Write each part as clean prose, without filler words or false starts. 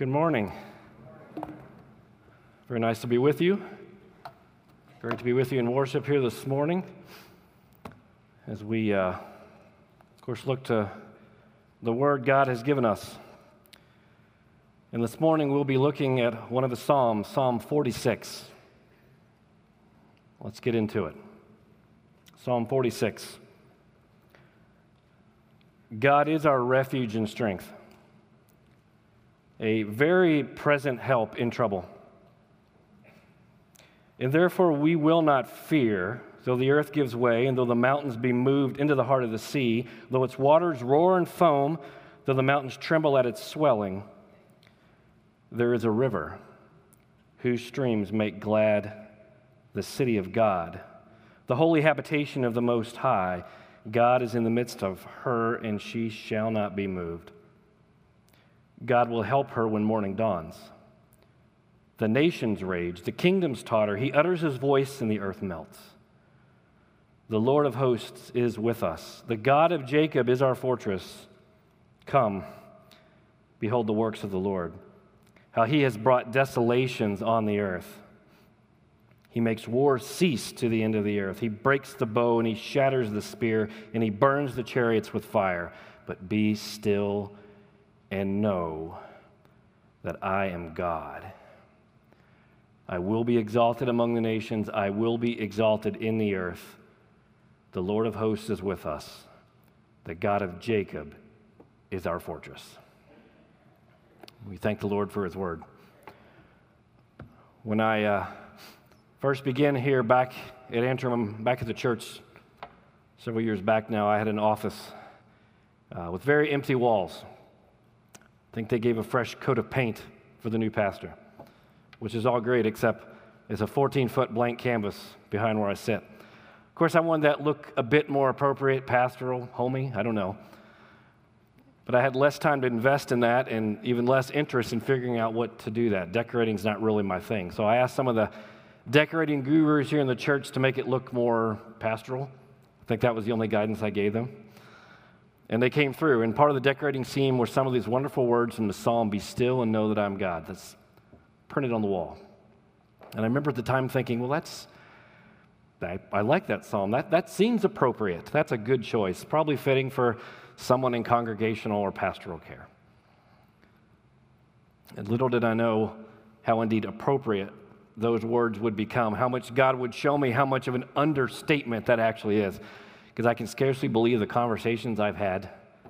Good morning. Very nice to be with you. Great to be with you in worship here this morning as we, of course, look to the Word God has given us. And this morning we'll be looking at one of the Psalms, Psalm 46. Let's get into it. Psalm 46. God is our refuge and strength, a very present help in trouble. And therefore we will not fear, though the earth gives way, and though the mountains be moved into the heart of the sea, though its waters roar and foam, though the mountains tremble at its swelling. There is a river whose streams make glad the city of God, the holy habitation of the Most High. God is in the midst of her, and she shall not be moved. God will help her when morning dawns. The nations rage, the kingdoms totter. He utters his voice, and the earth melts. The Lord of hosts is with us. The God of Jacob is our fortress. Come, behold the works of the Lord, how he has brought desolations on the earth. He makes war cease to the end of the earth. He breaks the bow, and he shatters the spear, and he burns the chariots with fire. But be still and know that I am God. I will be exalted among the nations. I will be exalted in the earth. The Lord of hosts is with us. The God of Jacob is our fortress. We thank the Lord for his word. When I first began here back at Antrim, back at the church several years back now, I had an office with very empty walls. I think they gave a fresh coat of paint for the new pastor, which is all great except it's a 14-foot blank canvas behind where I sit. Of course, I wanted that look a bit more appropriate, pastoral, homey, I don't know. But I had less time to invest in that and even less interest in figuring out what to do that. Decorating's not really my thing. So I asked some of the decorating gurus here in the church to make it look more pastoral. I think that was the only guidance I gave them. And they came through, and part of the decorating scheme were some of these wonderful words from the Psalm, "Be still and know that I'm God." That's printed on the wall. And I remember at the time thinking, well, I like that Psalm. That seems appropriate. That's a good choice, probably fitting for someone in congregational or pastoral care. And little did I know how indeed appropriate those words would become, how much God would show me how much of an understatement that actually is. Because I can scarcely believe the conversations I've had,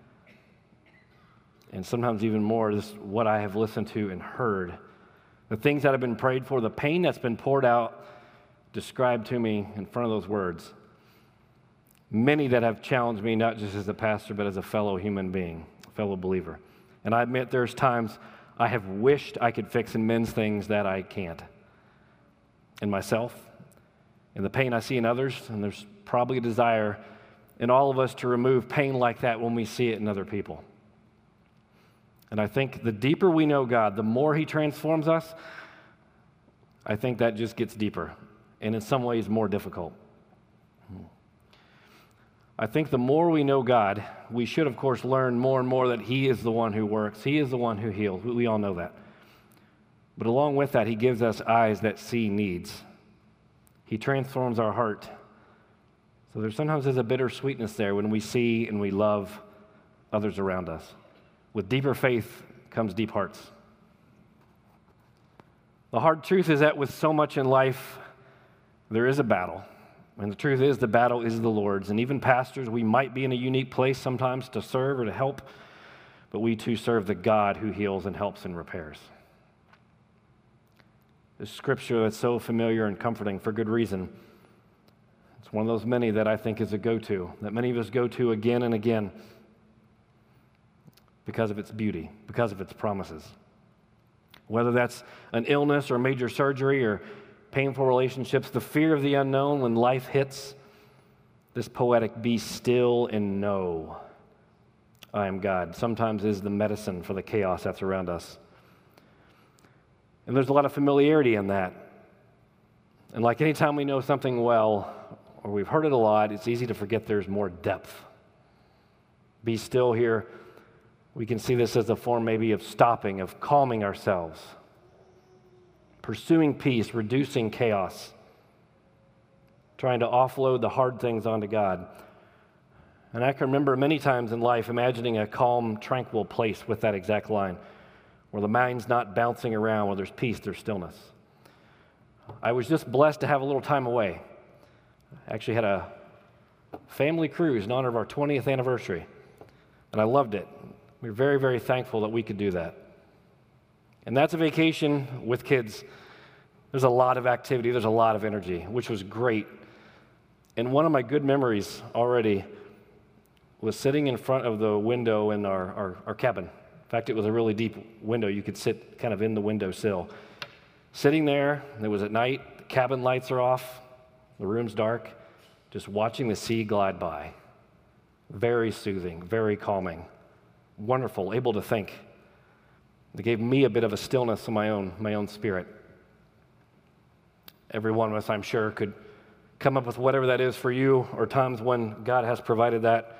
and sometimes even more, what I have listened to and heard, the things that have been prayed for, the pain that's been poured out, described to me in front of those words. Many that have challenged me, not just as a pastor, but as a fellow human being, a fellow believer. And I admit there's times I have wished I could fix and mend things that I can't. In myself, in the pain I see in others, and there's probably a desire in all of us to remove pain like that when we see it in other people. And I think the deeper we know God, the more he transforms us, I think that just gets deeper, and in some ways more difficult. I think the more we know God, we should, of course, learn more and more that he is the one who works. He is the one who heals. We all know that. But along with that, he gives us eyes that see needs. He transforms our heart. So there's sometimes a bitter sweetness there when we see and we love others around us. With deeper faith comes deep hearts. The hard truth is that with so much in life, there is a battle. And the truth is, the battle is the Lord's. And even pastors, we might be in a unique place sometimes to serve or to help, but we too serve the God who heals and helps and repairs. This scripture that's so familiar and comforting for good reason. It's one of those many that I think is a go-to, that many of us go to again and again because of its beauty, because of its promises. Whether that's an illness or major surgery or painful relationships, the fear of the unknown when life hits, this poetic "be still and know I am God" sometimes is the medicine for the chaos that's around us. And there's a lot of familiarity in that. And like any time we know something well, or we've heard it a lot, it's easy to forget there's more depth. Be still here We can see this as a form maybe of stopping, of calming ourselves, pursuing peace, reducing chaos, trying to offload the hard things onto God. And I can remember many times in life imagining a calm, tranquil place with that exact line, where the mind's not bouncing around, where there's peace, there's stillness. I was just blessed to have a little time away. I actually had a family cruise in honor of our 20th anniversary, and I loved it. We were very, very thankful that we could do that. And that's a vacation with kids. There's a lot of activity, there's a lot of energy, which was great. And one of my good memories already was sitting in front of the window in our cabin. In fact, it was a really deep window. You could sit kind of in the windowsill. Sitting there, it was at night, the cabin lights are off, the room's dark, just watching the sea glide by. Very soothing, very calming, wonderful, able to think. It gave me a bit of a stillness in my own spirit. Every one of us, I'm sure, could come up with whatever that is for you, or times when God has provided that.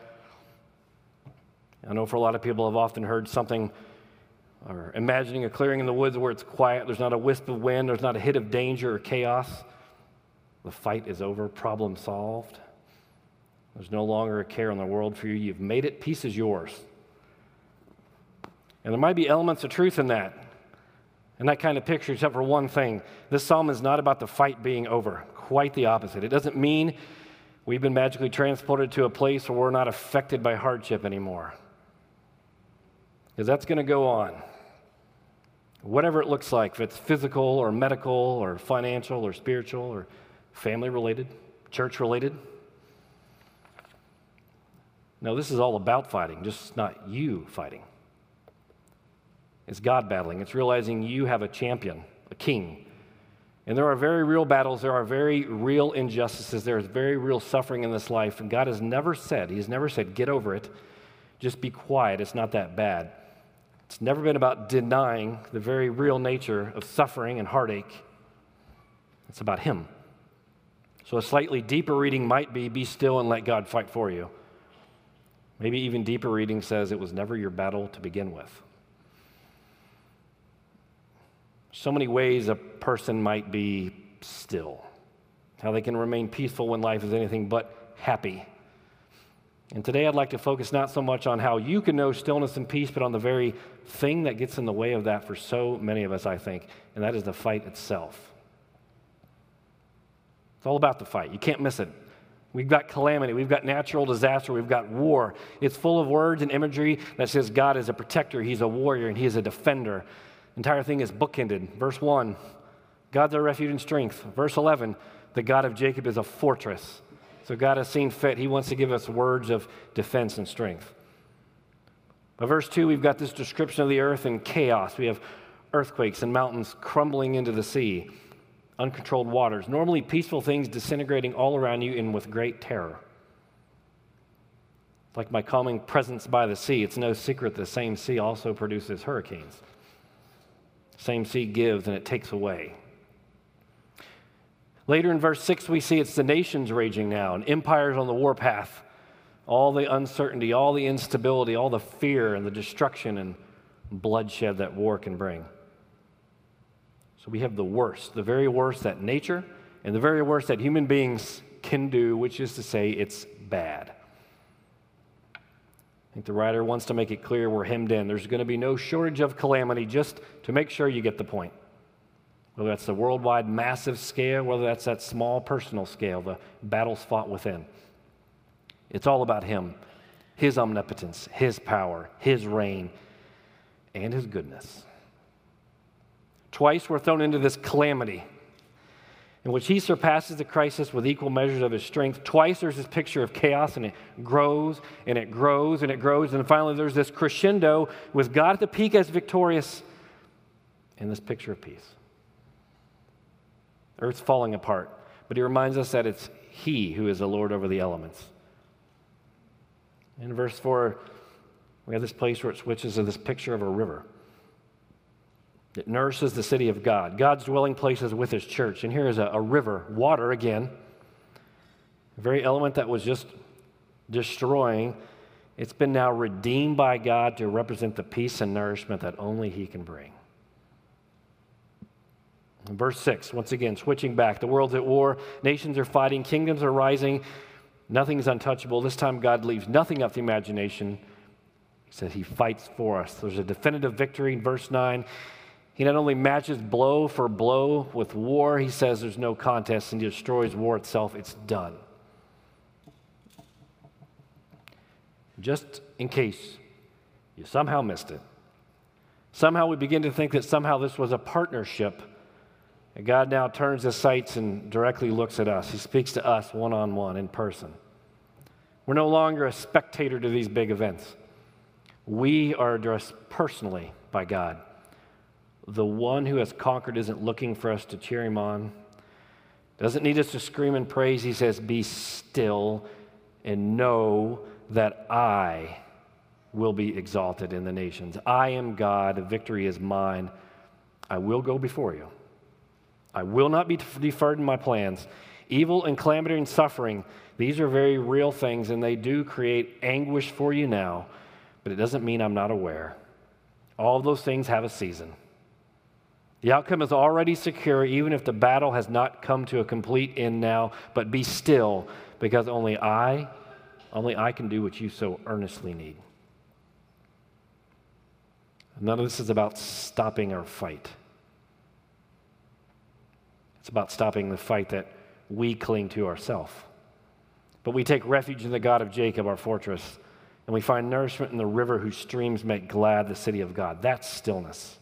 I know for a lot of people I've often heard something, or imagining a clearing in the woods where it's quiet, there's not a wisp of wind, there's not a hit of danger or chaos. The fight is over, problem solved. There's no longer a care in the world for you. You've made it, peace is yours. And there might be elements of truth in that kind of picture, except for one thing. This psalm is not about the fight being over. Quite the opposite. It doesn't mean we've been magically transported to a place where we're not affected by hardship anymore. Because that's going to go on. Whatever it looks like, if it's physical or medical or financial or spiritual or family-related, church-related. No, this is all about fighting, just not you fighting. It's God battling. It's realizing you have a champion, a king. And there are very real battles. There are very real injustices. There is very real suffering in this life. And God has never said, get over it. Just be quiet. It's not that bad. It's never been about denying the very real nature of suffering and heartache. It's about Him. So a slightly deeper reading might be still and let God fight for you. Maybe even deeper reading says it was never your battle to begin with. So many ways a person might be still, how they can remain peaceful when life is anything but happy. And today I'd like to focus not so much on how you can know stillness and peace, but on the very thing that gets in the way of that for so many of us, I think, and that is the fight itself. It's all about the fight. You can't miss it. We've got calamity. We've got natural disaster. We've got war. It's full of words and imagery that says God is a protector. He's a warrior, and He is a defender. The entire thing is bookended. Verse 1, God's our refuge and strength. Verse 11, the God of Jacob is a fortress. So God has seen fit. He wants to give us words of defense and strength. By verse 2, we've got this description of the earth in chaos. We have earthquakes and mountains crumbling into the sea, uncontrolled waters, normally peaceful things disintegrating all around you and with great terror. Like my calming presence by the sea, it's no secret the same sea also produces hurricanes. Same sea gives and it takes away. Later in verse 6, we see it's the nations raging now and empires on the warpath. All the uncertainty, all the instability, all the fear and the destruction and bloodshed that war can bring. So we have the worst, the very worst that nature and the very worst that human beings can do, which is to say it's bad. I think the writer wants to make it clear we're hemmed in. There's going to be no shortage of calamity, just to make sure you get the point. Whether that's the worldwide massive scale, whether that's that small personal scale, the battles fought within. It's all about Him, His omnipotence, His power, His reign, and His goodness. Twice we're thrown into this calamity in which He surpasses the crisis with equal measures of His strength. Twice there's this picture of chaos, and it grows, and it grows, and it grows, and finally there's this crescendo with God at the peak as victorious in this picture of peace. Earth's falling apart, but He reminds us that it's He who is the Lord over the elements. In verse 4, we have this place where it switches to this picture of a river. It nourishes the city of God. God's dwelling place is with His church. And here is a river, water again, a very element that was just destroying It's been now redeemed by God to represent the peace and nourishment that only He can bring. In verse 6, once again, switching back. The world's at war. Nations are fighting. Kingdoms are rising. Nothing is untouchable. This time God leaves nothing up to imagination. He says He fights for us. There's a definitive victory in verse 9. He not only matches blow for blow with war, He says there's no contest, and He destroys war itself. It's done. Just in case you somehow missed it. Somehow we begin to think that somehow this was a partnership. And God now turns His sights and directly looks at us. He speaks to us one-on-one in person. We're no longer a spectator to these big events. We are addressed personally by God. The one who has conquered isn't looking for us to cheer Him on. Doesn't need us to scream in praise. He says, be still and know that I will be exalted in the nations. I am God. Victory is mine. I will go before you. I will not be deferred in my plans. Evil and calamity and suffering, these are very real things, and they do create anguish for you now, but it doesn't mean I'm not aware. All of those things have a season. The outcome is already secure, even if the battle has not come to a complete end now, but be still, because only I can do what you so earnestly need. None of this is about stopping our fight. It's about stopping the fight that we cling to ourselves. But we take refuge in the God of Jacob, our fortress, and we find nourishment in the river whose streams make glad the city of God. That's stillness.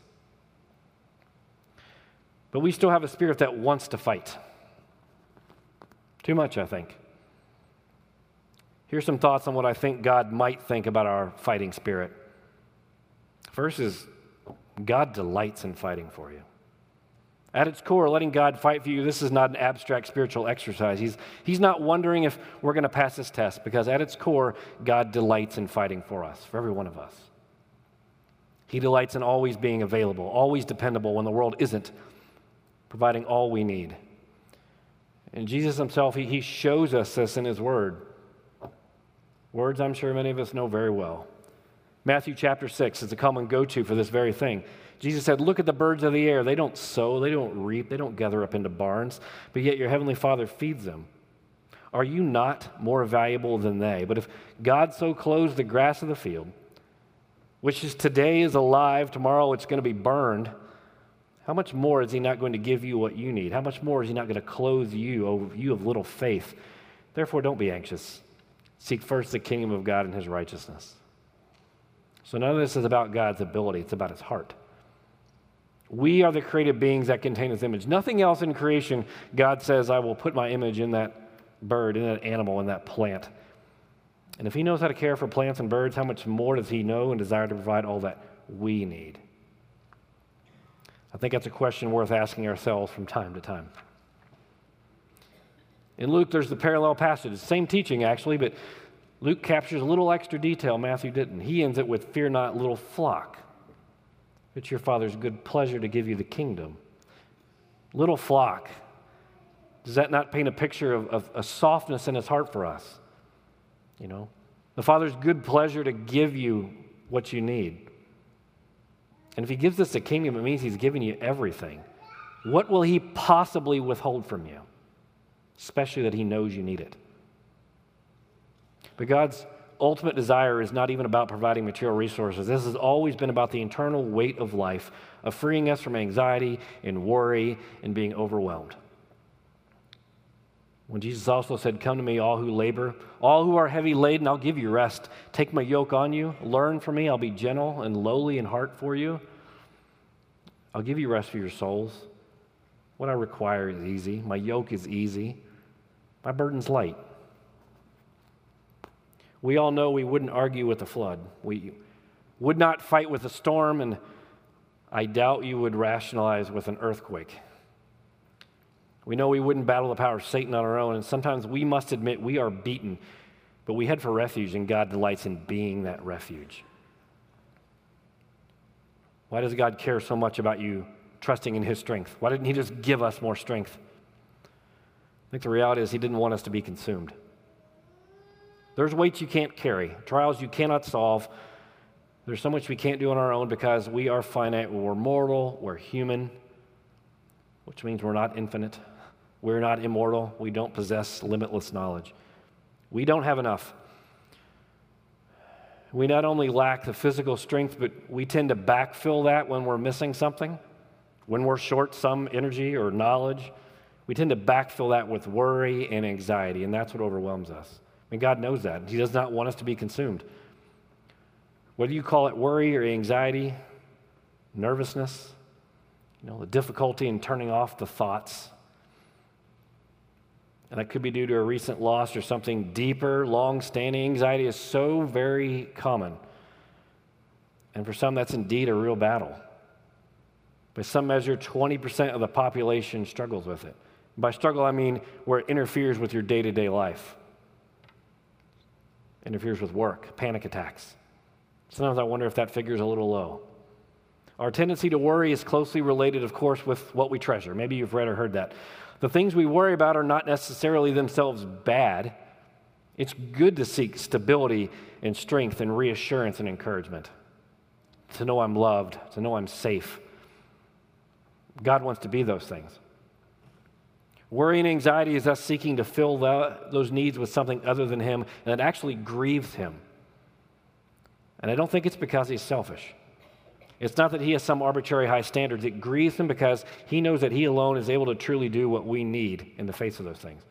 But we still have a spirit that wants to fight. Too much, I think. Here's some thoughts on what I think God might think about our fighting spirit. First is, God delights in fighting for you. At its core, letting God fight for you, this is not an abstract spiritual exercise. He's not wondering if we're going to pass this test, because at its core, God delights in fighting for us, for every one of us. He delights in always being available, always dependable when the world isn't, providing all we need. And Jesus Himself, He shows us this in His Word. Words I'm sure many of us know very well. Matthew chapter 6 is a common go-to for this very thing. Jesus said, look at the birds of the air. They don't sow, they don't reap, they don't gather up into barns, but yet your heavenly Father feeds them. Are you not more valuable than they? But if God so clothes the grass of the field, which is today is alive, tomorrow it's going to be burned, how much more is He not going to give you what you need? How much more is He not going to clothe you, O you of little faith? Therefore, don't be anxious. Seek first the kingdom of God and His righteousness. So none of this is about God's ability. It's about His heart. We are the created beings that contain His image. Nothing else in creation, God says, I will put my image in that bird, in that animal, in that plant. And if He knows how to care for plants and birds, how much more does He know and desire to provide all that we need? I think that's a question worth asking ourselves from time to time. In Luke, there's the parallel passage. Same teaching, actually, but Luke captures a little extra detail Matthew didn't. He ends it with, fear not, little flock. It's your Father's good pleasure to give you the kingdom. Little flock. Does that not paint a picture of a softness in His heart for us? You know, the Father's good pleasure to give you what you need. And if He gives us the kingdom, it means He's giving you everything. What will He possibly withhold from you? Especially that He knows you need it. But God's ultimate desire is not even about providing material resources. This has always been about the internal weight of life, of freeing us from anxiety and worry and being overwhelmed. When Jesus also said, come to me, all who labor, all who are heavy laden, I'll give you rest. Take my yoke on you. Learn from me. I'll be gentle and lowly in heart for you. I'll give you rest for your souls. What I require is easy. My yoke is easy. My burden's light. We all know we wouldn't argue with the flood. We would not fight with a storm, and I doubt you would rationalize with an earthquake. We know we wouldn't battle the power of Satan on our own, and sometimes we must admit we are beaten, but we head for refuge, and God delights in being that refuge. Why does God care so much about you trusting in His strength? Why didn't He just give us more strength? I think the reality is He didn't want us to be consumed. There's weights you can't carry, trials you cannot solve. There's so much we can't do on our own because we are finite, we're mortal, we're human, which means we're not infinite. We're not immortal. We don't possess limitless knowledge. We don't have enough. We not only lack the physical strength, but we tend to backfill that when we're missing something, when we're short some energy or knowledge. We tend to backfill that with worry and anxiety, and that's what overwhelms us. And God knows that. He does not want us to be consumed. Whether you call it worry or anxiety, nervousness, the difficulty in turning off the thoughts, and that could be due to a recent loss or something deeper, long-standing. Anxiety is so very common. And for some, that's indeed a real battle. By some measure, 20% of the population struggles with it. By struggle, I mean where it interferes with your day-to-day life. Interferes with work, panic attacks. Sometimes I wonder if that figure is a little low. Our tendency to worry is closely related, of course, with what we treasure. Maybe you've read or heard that. The things we worry about are not necessarily themselves bad. It's good to seek stability and strength and reassurance and encouragement. To know I'm loved, to know I'm safe. God wants to be those things. Worry and anxiety is us seeking to fill those needs with something other than Him, and it actually grieves Him. And I don't think it's because He's selfish. It's not that He has some arbitrary high standards. It grieves Him because He knows that He alone is able to truly do what we need in the face of those things.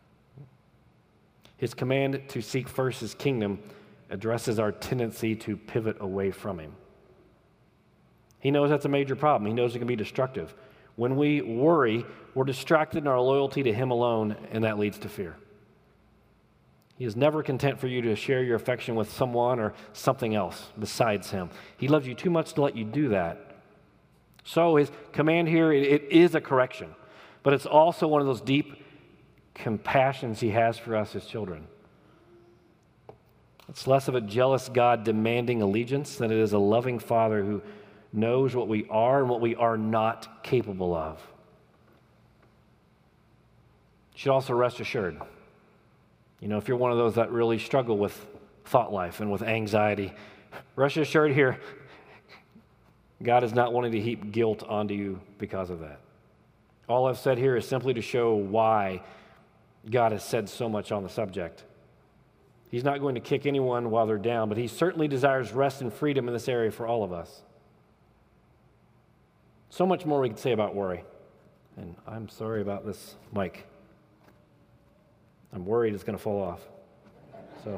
His command to seek first His kingdom addresses our tendency to pivot away from Him. He knows that's a major problem. He knows it can be destructive. When we worry, we're distracted in our loyalty to Him alone, and that leads to fear. He is never content for you to share your affection with someone or something else besides Him. He loves you too much to let you do that. So His command here, it is a correction, but it's also one of those deep compassions He has for us as children. It's less of a jealous God demanding allegiance than it is a loving Father who knows what we are and what we are not capable of. You should also rest assured. If you're one of those that really struggle with thought life and with anxiety, rest assured here, God is not wanting to heap guilt onto you because of that. All I've said here is simply to show why God has said so much on the subject. He's not going to kick anyone while they're down, but He certainly desires rest and freedom in this area for all of us. So much more we could say about worry. And I'm sorry about this mic. I'm worried it's going to fall off. So,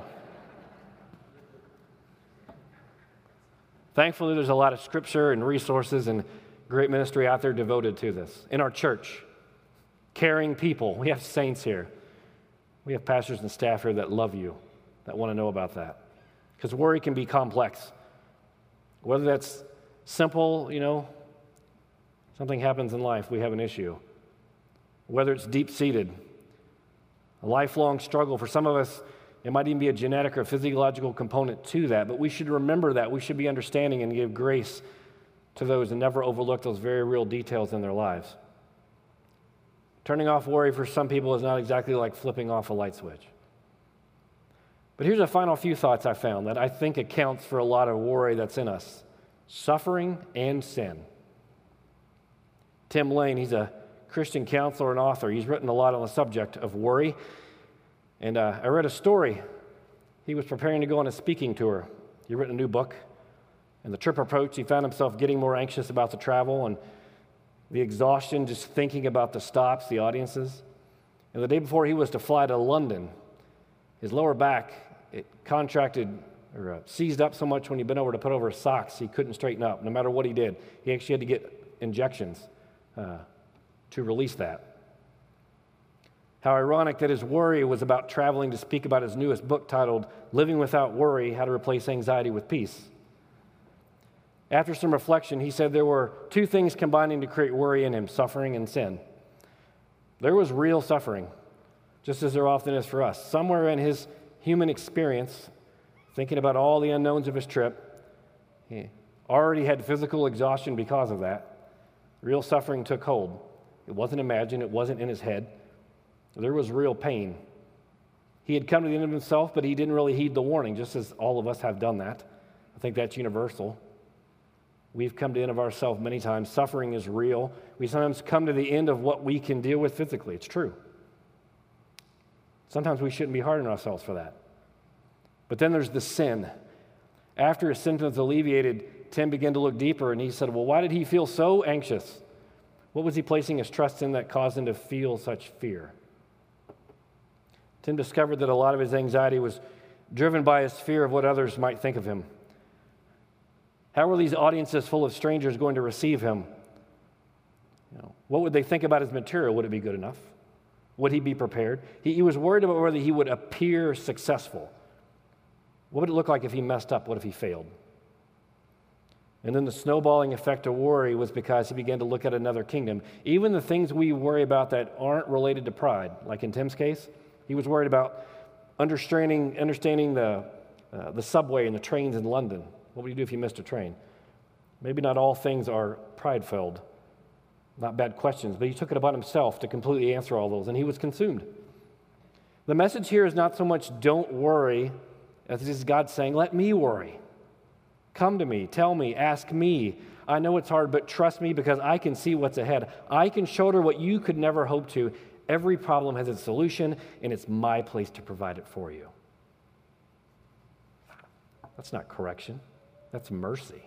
thankfully, there's a lot of scripture and resources and great ministry out there devoted to this. In our church, caring people. We have saints here. We have pastors and staff here that love you, that want to know about that. Because worry can be complex. Whether that's simple, something happens in life, we have an issue. Whether it's deep-seated, a lifelong struggle. For some of us, it might even be a genetic or physiological component to that, but we should remember that. We should be understanding and give grace to those and never overlook those very real details in their lives. Turning off worry for some people is not exactly like flipping off a light switch. But here's a final few thoughts I found that I think accounts for a lot of worry that's in us. Suffering and sin. Tim Lane, he's a Christian counselor and author. He's written a lot on the subject of worry. And I read a story. He was preparing to go on a speaking tour. He written a new book. And the trip approached, he found himself getting more anxious about the travel and the exhaustion just thinking about the stops, the audiences. And the day before he was to fly to London, his lower back, it contracted or seized up so much when he bent over to put over his socks, he couldn't straighten up. No matter what he did, he actually had to get injections to release that. How ironic that his worry was about traveling to speak about his newest book titled Living Without Worry, How to Replace Anxiety with Peace. After some reflection, he said there were two things combining to create worry in him, suffering and sin. There was real suffering, just as there often is for us. Somewhere in his human experience, thinking about all the unknowns of his trip, he already had physical exhaustion because of that. Real suffering took hold. It wasn't imagined. It wasn't in his head. There was real pain. He had come to the end of himself, but he didn't really heed the warning, just as all of us have done that. I think that's universal. We've come to the end of ourselves many times. Suffering is real. We sometimes come to the end of what we can deal with physically. It's true. Sometimes we shouldn't be hard on ourselves for that. But then there's the sin. After his sin was alleviated, Tim began to look deeper, and he said, well, why did he feel so anxious? What was he placing his trust in that caused him to feel such fear? Tim discovered that a lot of his anxiety was driven by his fear of what others might think of him. How were these audiences full of strangers going to receive him? What would they think about his material? Would it be good enough? Would he be prepared? He was worried about whether he would appear successful. What would it look like if he messed up? What if he failed? And then the snowballing effect of worry was because he began to look at another kingdom. Even the things we worry about that aren't related to pride, like in Tim's case, he was worried about understanding the subway and the trains in London. What would you do if you missed a train? Maybe not all things are pride-filled, not bad questions, but he took it upon himself to completely answer all those, and he was consumed. The message here is not so much don't worry, as it is God saying, let me worry. Come to me, tell me, ask me. I know it's hard, but trust me because I can see what's ahead. I can shoulder what you could never hope to. Every problem has its solution, and it's my place to provide it for you. That's not correction. That's mercy.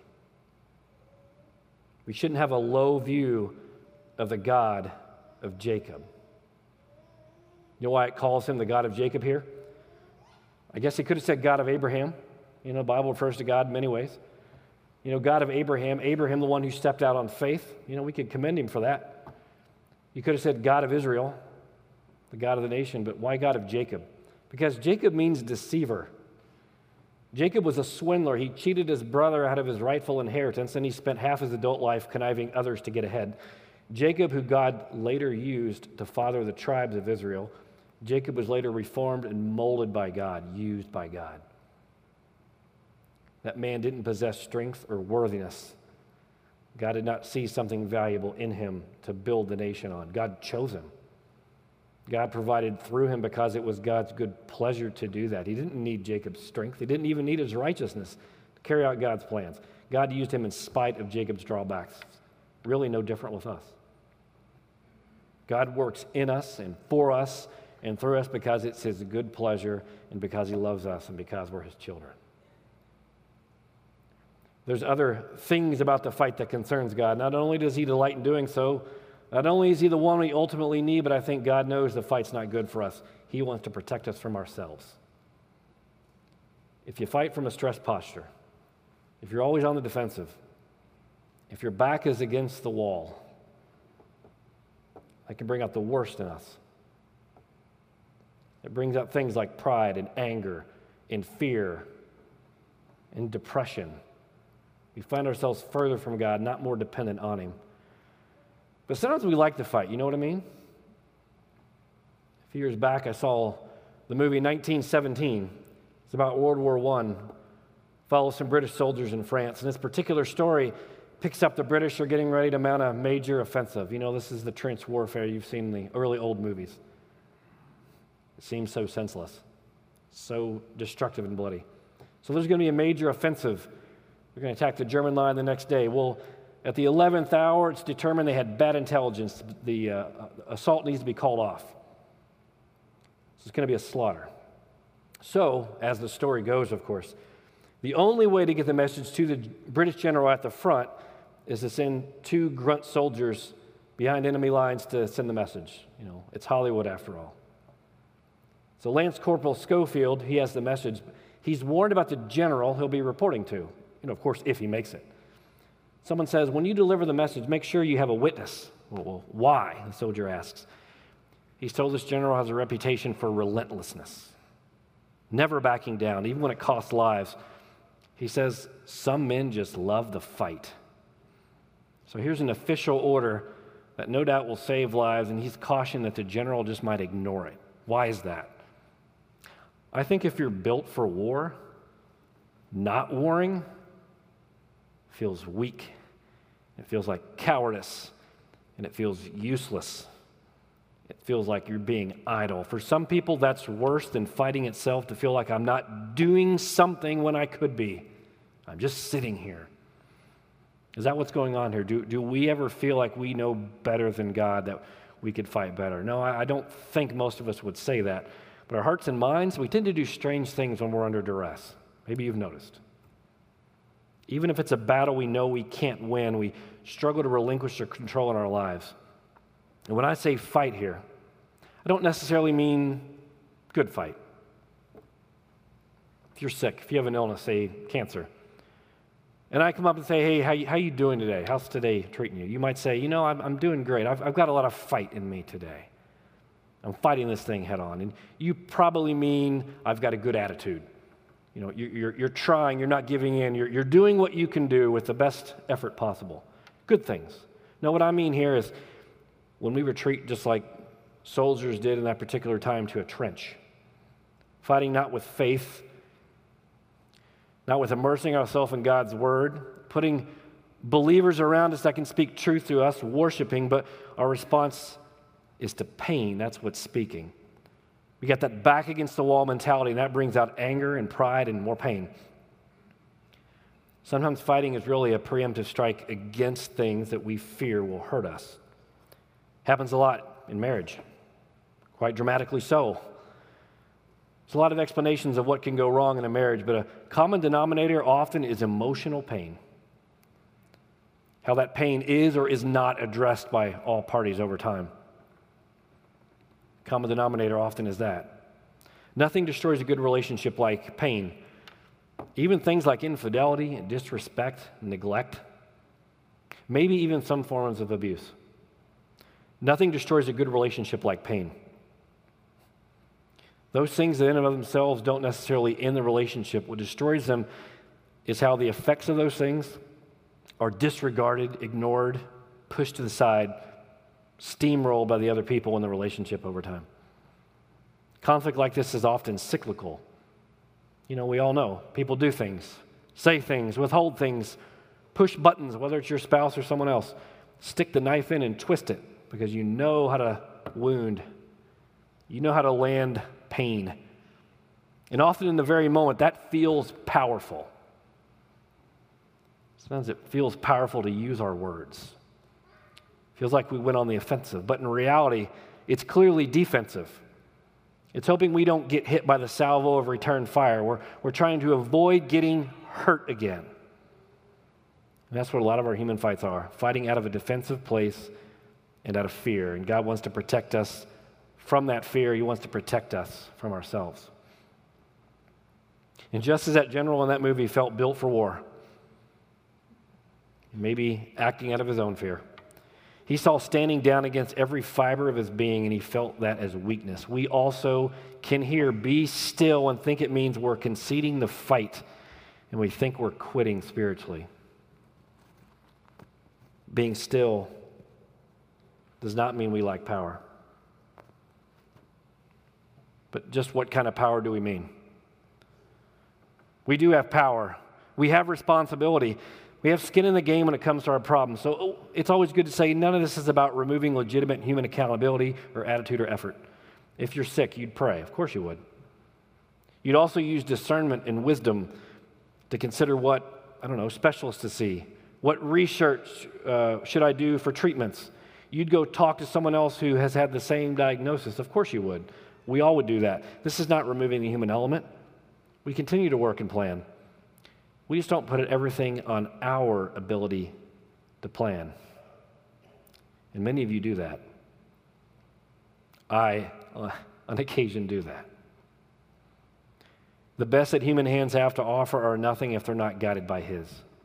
We shouldn't have a low view of the God of Jacob. You know why it calls him the God of Jacob here? I guess he could have said God of Abraham. The Bible refers to God in many ways. God of Abraham, the one who stepped out on faith. We could commend him for that. You could have said God of Israel, the God of the nation, but why God of Jacob? Because Jacob means deceiver. Jacob was a swindler. He cheated his brother out of his rightful inheritance, and he spent half his adult life conniving others to get ahead. Jacob, who God later used to father the tribes of Israel, Jacob was later reformed and molded by God, used by God. That man didn't possess strength or worthiness. God did not see something valuable in him to build the nation on. God chose him. God provided through him because it was God's good pleasure to do that. He didn't need Jacob's strength. He didn't even need his righteousness to carry out God's plans. God used him in spite of Jacob's drawbacks. Really no different with us. God works in us and for us and through us because it's his good pleasure and because he loves us and because we're his children. There's other things about the fight that concerns God. Not only does he delight in doing so, not only is he the one we ultimately need, but I think God knows the fight's not good for us. He wants to protect us from ourselves. If you fight from a stressed posture, if you're always on the defensive, if your back is against the wall, that can bring out the worst in us. It brings up things like pride and anger and fear and depression. We find ourselves further from God, not more dependent on him. But sometimes we like to fight, you know what I mean? A few years back, I saw the movie 1917. It's about World War I. Follows some British soldiers in France. And this particular story picks up the British are getting ready to mount a major offensive. This is the trench warfare you've seen in the early old movies. It seems so senseless, so destructive and bloody. So there's going to be a major offensive. They're going to attack the German line the next day. Well, at the 11th hour, it's determined they had bad intelligence. The assault needs to be called off. So it's going to be a slaughter. So, as the story goes, of course, the only way to get the message to the British general at the front is to send 2 grunt soldiers behind enemy lines to send the message. It's Hollywood after all. So Lance Corporal Schofield, he has the message. He's warned about the general he'll be reporting to, of course, if he makes it. Someone says, when you deliver the message, make sure you have a witness. Well, why? The soldier asks. He's told this general has a reputation for relentlessness, never backing down, even when it costs lives. He says, some men just love the fight. So here's an official order that no doubt will save lives, and he's cautioned that the general just might ignore it. Why is that? I think if you're built for war, not warring feels weak. It feels like cowardice, and it feels useless. It feels like you're being idle. For some people, that's worse than fighting itself, to feel like I'm not doing something when I could be. I'm just sitting here. Is that what's going on here? Do we ever feel like we know better than God, that we could fight better? No, I don't think most of us would say that. But our hearts and minds, we tend to do strange things when we're under duress. Maybe you've noticed. Even if it's a battle we know we can't win, we struggle to relinquish our control in our lives. And when I say fight here, I don't necessarily mean good fight. If you're sick, if you have an illness, say cancer, and I come up and say, hey, how you doing today? How's today treating you? You might say, I'm doing great. I've got a lot of fight in me today. I'm fighting this thing head on. And you probably mean I've got a good attitude. You're trying, you're not giving in, you're doing what you can do with the best effort possible. Good things. No, what I mean here is when we retreat just like soldiers did in that particular time to a trench, fighting not with faith, not with immersing ourselves in God's word, putting believers around us that can speak truth to us, worshiping, but our response is to pain. That's what's speaking. We got that back against the wall mentality, and that brings out anger and pride and more pain. Sometimes fighting is really a preemptive strike against things that we fear will hurt us. Happens a lot in marriage, quite dramatically so. There's a lot of explanations of what can go wrong in a marriage, but a common denominator often is emotional pain. How that pain is or is not addressed by all parties over time. Common denominator often is that. Nothing destroys a good relationship like pain. Even things like infidelity and disrespect, neglect, maybe even some forms of abuse. Nothing destroys a good relationship like pain. Those things in and of themselves don't necessarily end the relationship. What destroys them is how the effects of those things are disregarded, ignored, pushed to the side, steamrolled by the other people in the relationship over time. Conflict like this is often cyclical. We all know people do things, say things, withhold things, push buttons, whether it's your spouse or someone else. Stick the knife in and twist it because you know how to wound. You know how to land pain. And often in the very moment, that feels powerful. Sometimes it feels powerful to use our words. Feels like we went on the offensive, but in reality, it's clearly defensive. It's hoping we don't get hit by the salvo of return fire. We're trying to avoid getting hurt again. And that's what a lot of our human fights are, fighting out of a defensive place and out of fear. And God wants to protect us from that fear. He wants to protect us from ourselves. And just as that general in that movie felt built for war, maybe acting out of his own fear, he saw standing down against every fiber of his being, and he felt that as weakness. We also can hear, be still, and think it means we're conceding the fight, and we think we're quitting spiritually. Being still does not mean we lack power. But just what kind of power do we mean? We do have power. We have responsibility. We have skin in the game when it comes to our problems. So it's always good to say none of this is about removing legitimate human accountability or attitude or effort. If you're sick, you'd pray. Of course you would. You'd also use discernment and wisdom to consider what, specialists to see. What research should I do for treatments? You'd go talk to someone else who has had the same diagnosis. Of course you would. We all would do that. This is not removing the human element. We continue to work and plan. We just don't put everything on our ability to plan. And many of you do that. I, on occasion, do that. The best that human hands have to offer are nothing if they're not guided by His.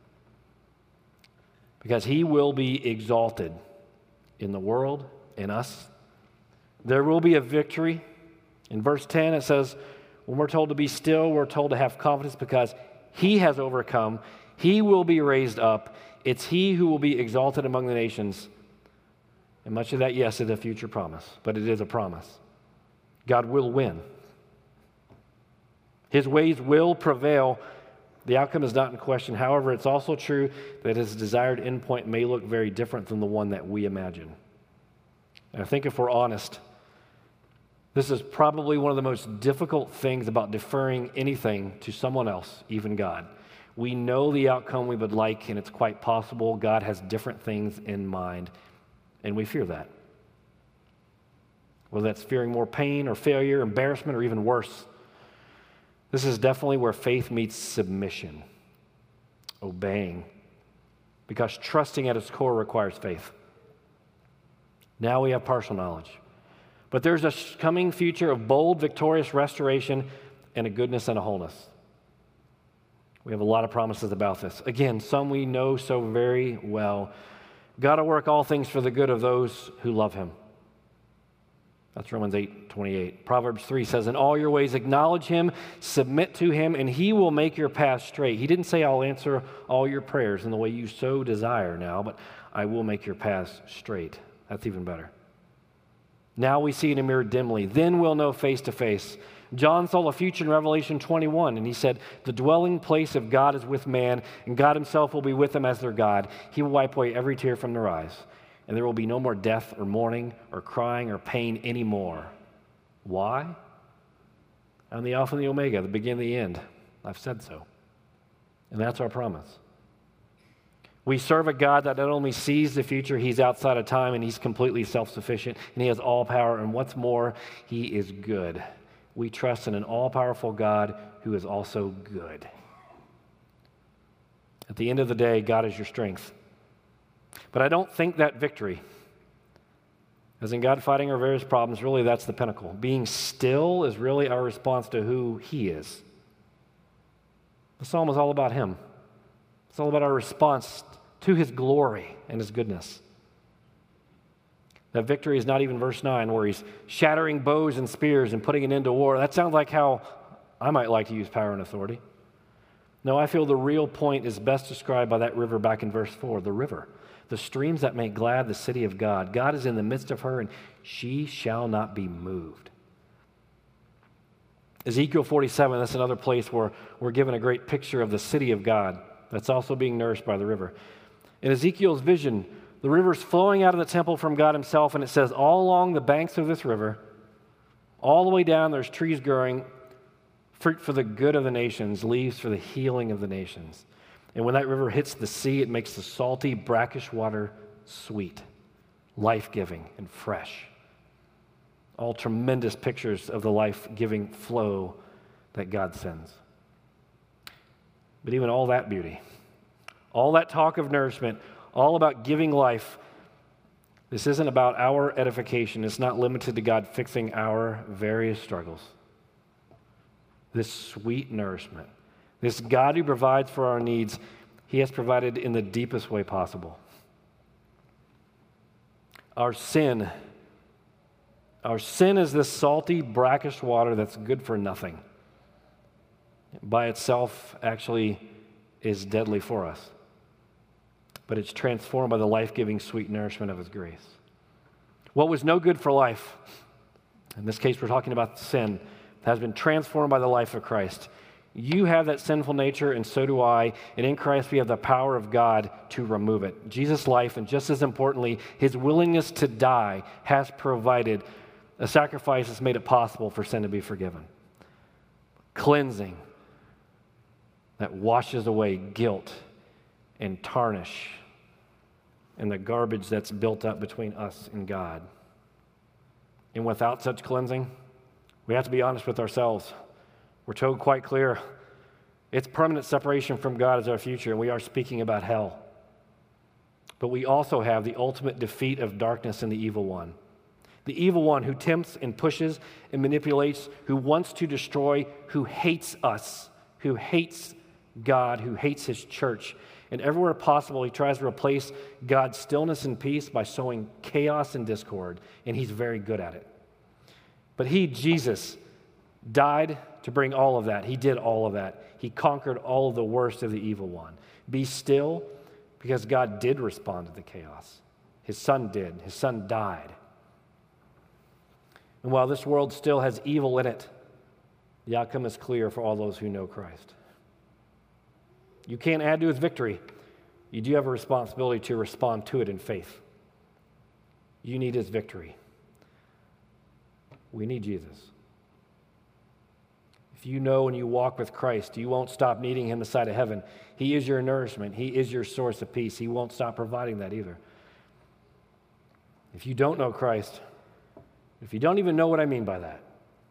Because He will be exalted in the world, in us. There will be a victory. In verse 10, it says, when we're told to be still, we're told to have confidence because He has overcome. He will be raised up. It's He who will be exalted among the nations. And much of that, yes, is a future promise, but it is a promise. God will win. His ways will prevail. The outcome is not in question. However, it's also true that His desired endpoint may look very different than the one that we imagine. And I think if we're honest, This is probably one of the most difficult things about deferring anything to someone else, even God. We know the outcome we would like, and it's quite possible God has different things in mind, and we fear that. Whether that's fearing more pain or failure, embarrassment, or even worse. This is definitely where faith meets submission, obeying, because trusting at its core requires faith. Now we have partial knowledge. But there's a coming future of bold, victorious restoration and a goodness and a wholeness. We have a lot of promises about this. Again, some we know so very well. God will work all things for the good of those who love him. That's Romans 8:28. Proverbs 3 says, in all your ways acknowledge him, submit to him, and he will make your path straight. He didn't say I'll answer all your prayers in the way you so desire now, but I will make your paths straight. That's even better. Now we see in a mirror dimly, then we'll know face to face. John saw the future in Revelation 21, and he said, the dwelling place of God is with man, and God himself will be with them as their God. He will wipe away every tear from their eyes, and there will be no more death or mourning or crying or pain anymore. Why? I'm the Alpha and the Omega, the beginning and the end. I've said so. And that's our promise. We serve a God that not only sees the future, he's outside of time, and he's completely self-sufficient, and he has all power, and what's more, he is good. We trust in an all-powerful God who is also good. At the end of the day, God is your strength. But I don't think that victory, as in God fighting our various problems, really that's the pinnacle. Being still is really our response to who he is. The psalm is all about him. It's all about our response to his glory and his goodness. That victory is not even verse 9 where he's shattering bows and spears and putting an end to war. That sounds like how I might like to use power and authority. No, I feel the real point is best described by that river back in verse 4, the river. The streams that make glad the city of God. God is in the midst of her, and she shall not be moved. Ezekiel 47, that's another place where we're given a great picture of the city of God that's also being nourished by the river. In Ezekiel's vision, the river's flowing out of the temple from God himself, and it says all along the banks of this river, all the way down, there's trees growing, fruit for the good of the nations, leaves for the healing of the nations. And when that river hits the sea, it makes the salty, brackish water sweet, life-giving, and fresh. All tremendous pictures of the life-giving flow that God sends. But even all that beauty, all that talk of nourishment, all about giving life, this isn't about our edification. It's not limited to God fixing our various struggles. This sweet nourishment, this God who provides for our needs, he has provided in the deepest way possible. Our sin is this salty, brackish water that's good for nothing. By itself, actually, is deadly for us. But it's transformed by the life-giving sweet nourishment of his grace. What was no good for life, in this case we're talking about sin, has been transformed by the life of Christ. You have that sinful nature, and so do I, and in Christ we have the power of God to remove it. Jesus' life, and just as importantly, his willingness to die, has provided a sacrifice that's made it possible for sin to be forgiven. Cleansing that washes away guilt and tarnish and the garbage that's built up between us and God. And without such cleansing, we have to be honest with ourselves. We're told quite clear, it's permanent separation from God as our future, and we are speaking about hell. But we also have the ultimate defeat of darkness and the evil one. The evil one who tempts and pushes and manipulates, who wants to destroy, who hates us, who hates God, who hates his church. And everywhere possible, he tries to replace God's stillness and peace by sowing chaos and discord, and he's very good at it. But he, Jesus, died to bring all of that. He did all of that. He conquered all of the worst of the evil one. Be still, because God did respond to the chaos. His son did. His son died. And while this world still has evil in it, the outcome is clear for all those who know Christ. You can't add to his victory. You do have a responsibility to respond to it in faith. You need his victory. We need Jesus. If you know and you walk with Christ, you won't stop needing him this side of heaven. He is your nourishment. He is your source of peace. He won't stop providing that either. If you don't know Christ, if you don't even know what I mean by that,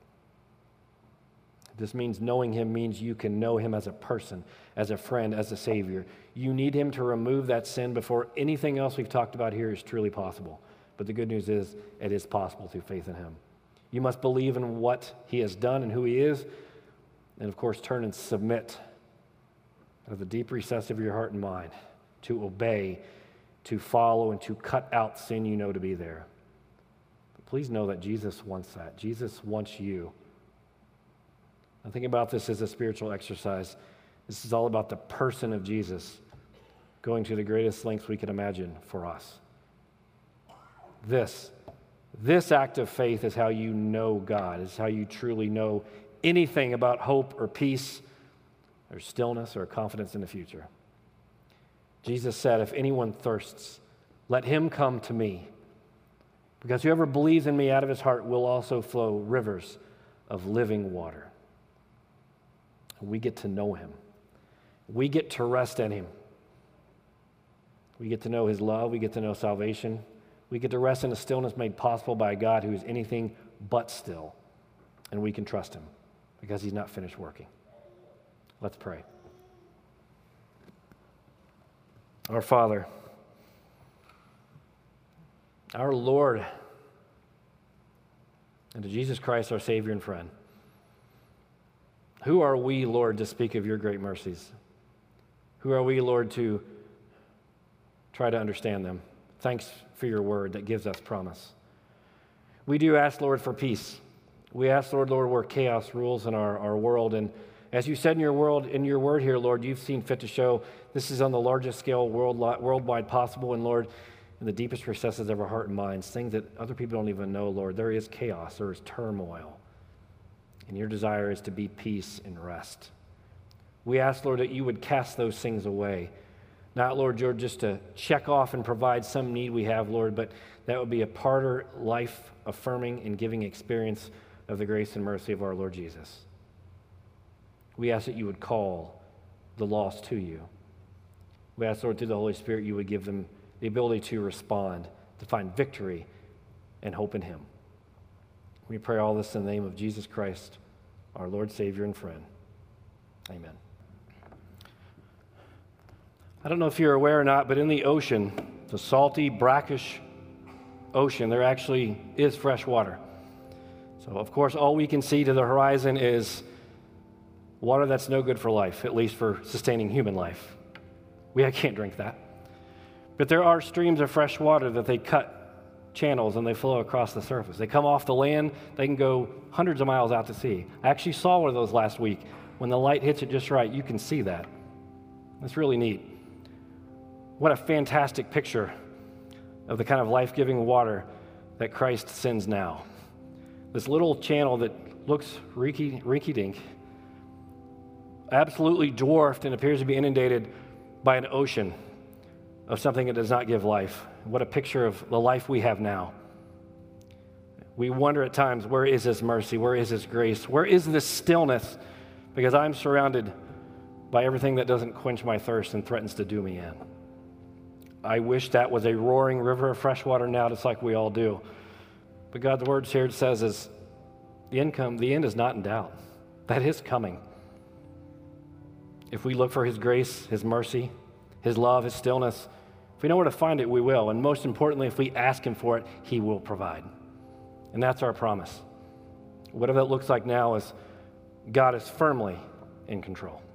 this means knowing him means you can know him as a person, as a friend, as a Savior. You need him to remove that sin before anything else we've talked about here is truly possible. But the good news is it is possible through faith in him. You must believe in what he has done and who he is, and of course turn and submit out of the deep recess of your heart and mind to obey, to follow, and to cut out sin you know to be there. But please know that Jesus wants that. Jesus wants you. I think about this as a spiritual exercise. This is all about the person of Jesus going to the greatest lengths we can imagine for us. This act of faith is how you know God. It's how you truly know anything about hope or peace or stillness or confidence in the future. Jesus said, if anyone thirsts, let him come to me, because whoever believes in me out of his heart will also flow rivers of living water. We get to know him. We get to rest in him. We get to know his love. We get to know salvation. We get to rest in a stillness made possible by a God who is anything but still. And we can trust him because he's not finished working. Let's pray. Our Father, our Lord, and to Jesus Christ, our Savior and friend, who are we, Lord, to speak of your great mercies? Who are we, Lord, to try to understand them? Thanks for your word that gives us promise. We do ask, Lord, for peace. We ask, Lord, where chaos rules in our world. And as you said in your word here, Lord, you've seen fit to show this is on the largest scale worldwide possible. And Lord, in the deepest recesses of our heart and minds, things that other people don't even know, Lord, there is chaos, there is turmoil. And your desire is to be peace and rest. We ask, Lord, that you would cast those things away. Not, Lord, you're just to check off and provide some need we have, Lord, but that would be a part of life-affirming and giving experience of the grace and mercy of our Lord Jesus. We ask that you would call the lost to you. We ask, Lord, through the Holy Spirit, you would give them the ability to respond, to find victory and hope in him. We pray all this in the name of Jesus Christ, our Lord, Savior, and friend. Amen. I don't know if you're aware or not, but in the ocean, the salty, brackish ocean, there actually is fresh water. So, of course, all we can see to the horizon is water that's no good for life, at least for sustaining human life. We can't drink that. But there are streams of fresh water that they cut channels and they flow across the surface. They come off the land, they can go hundreds of miles out to sea. I actually saw one of those last week. When the light hits it just right, you can see that. It's really neat. What a fantastic picture of the kind of life-giving water that Christ sends now. This little channel that looks rinky-dink, absolutely dwarfed and appears to be inundated by an ocean of something that does not give life. What a picture of the life we have now. We wonder at times, where is his mercy? Where is his grace? Where is this stillness? Because I'm surrounded by everything that doesn't quench my thirst and threatens to do me in. I wish that was a roaring river of fresh water now, just like we all do. But God's word here says is the end is not in doubt. That is coming. If we look for his grace, his mercy, his love, his stillness, if we know where to find it, we will. And most importantly, if we ask him for it, he will provide. And that's our promise. Whatever that looks like now is God is firmly in control.